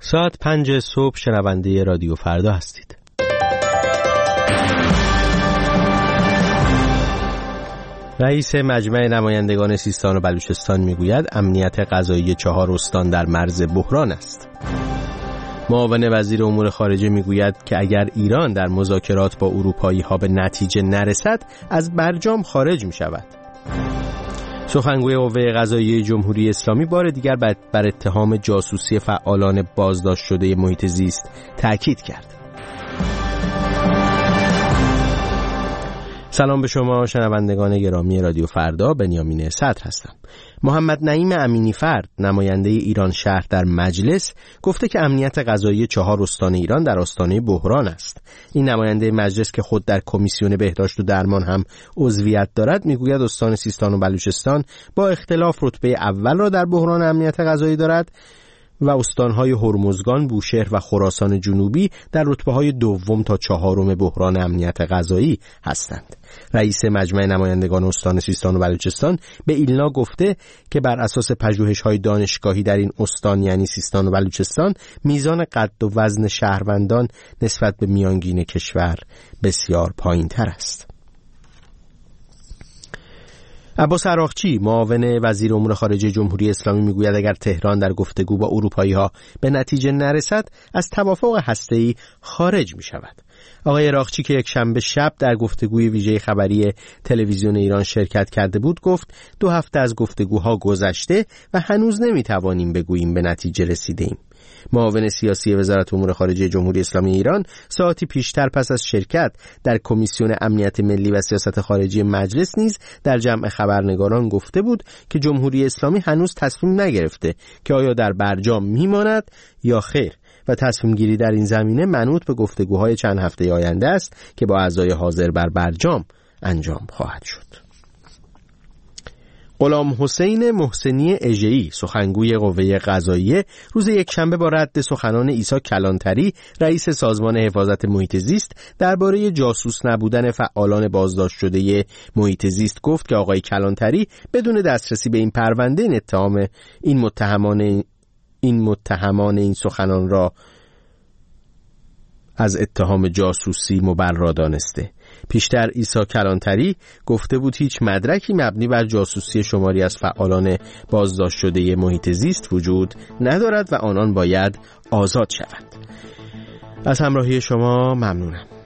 ساعت 5 صبح شنونده رادیو فردا هستید. رئیس مجمع نمایندگان سیستان و بلوچستان میگوید امنیت غذایی 4 استان در مرز بحران است. معاون وزیر امور خارجه میگوید که اگر ایران در مذاکرات با اروپایی‌ها به نتیجه نرسد از برجام خارج می‌شود. سخنگوی قوه قضاییه جمهوری اسلامی بار دیگر بر اتهام جاسوسی فعالان بازداشت شده محیط زیست تأکید کرد. سلام به شما شنوندگان گرامی رادیو فردا، بنیامین صدر هستم. محمد نعیم امینی فرد، نماینده ایران شهر در مجلس، گفته که امنیت غذایی 4 استان ایران در آستانه بحران است. این نماینده مجلس که خود در کمیسیون بهداشت و درمان هم عضویت دارد، میگوید استان سیستان و بلوچستان با اختلاف رتبه اول را در بحران امنیت غذایی دارد و استانهای هرمزگان، بوشهر و خراسان جنوبی در رتبه‌های دوم تا 4 بحران امنیت غذایی هستند. رئیس مجمع نمایندگان استان سیستان و بلوچستان به ایلنا گفته که بر اساس پژوهش‌های دانشگاهی در این استان یعنی سیستان و بلوچستان میزان قد و وزن شهروندان نسبت به میانگین کشور بسیار پایین‌تر است. عباس عراقچی، معاون وزیر امور خارجه جمهوری اسلامی میگوید اگر تهران در گفتگو با اروپایی‌ها به نتیجه نرسد از توافق هسته‌ای خارج می‌شود. آقای عراقچی که یک شنبه شب در گفتگوی ویژه خبری تلویزیون ایران شرکت کرده بود گفت 2 هفته از گفتگوها گذشته و هنوز نمی‌توانیم بگوییم به نتیجه رسیدیم. معاون سیاسی وزارت امور خارجه جمهوری اسلامی ایران ساعتی پیشتر پس از شرکت در کمیسیون امنیت ملی و سیاست خارجی مجلس نیز در جمع خبرنگاران گفته بود که جمهوری اسلامی هنوز تصمیم نگرفته که آیا در برجام میماند یا خیر و تصمیم گیری در این زمینه منوط به گفتگوهای چند هفته آینده است که با اعضای حاضر بر برجام انجام خواهد شد. غلام حسین محسنی اژه‌ای، سخنگوی قوه قضاییه، روز یکشنبه با رد سخنان عیسی کلانتری، رئیس سازمان حفاظت محیط زیست، درباره جاسوس نبودن فعالان بازداشت شده محیط زیست گفت که آقای کلانتری بدون دسترسی به این پرونده این متهمان این سخنان را از اتهام جاسوسی مبرا دانسته. پیشتر عیسی کلانتری گفته بود هیچ مدرکی مبنی بر جاسوسی شماری از فعالان بازداشت شده محیط زیست وجود ندارد و آنان باید آزاد شوند. از همراهی شما ممنونم.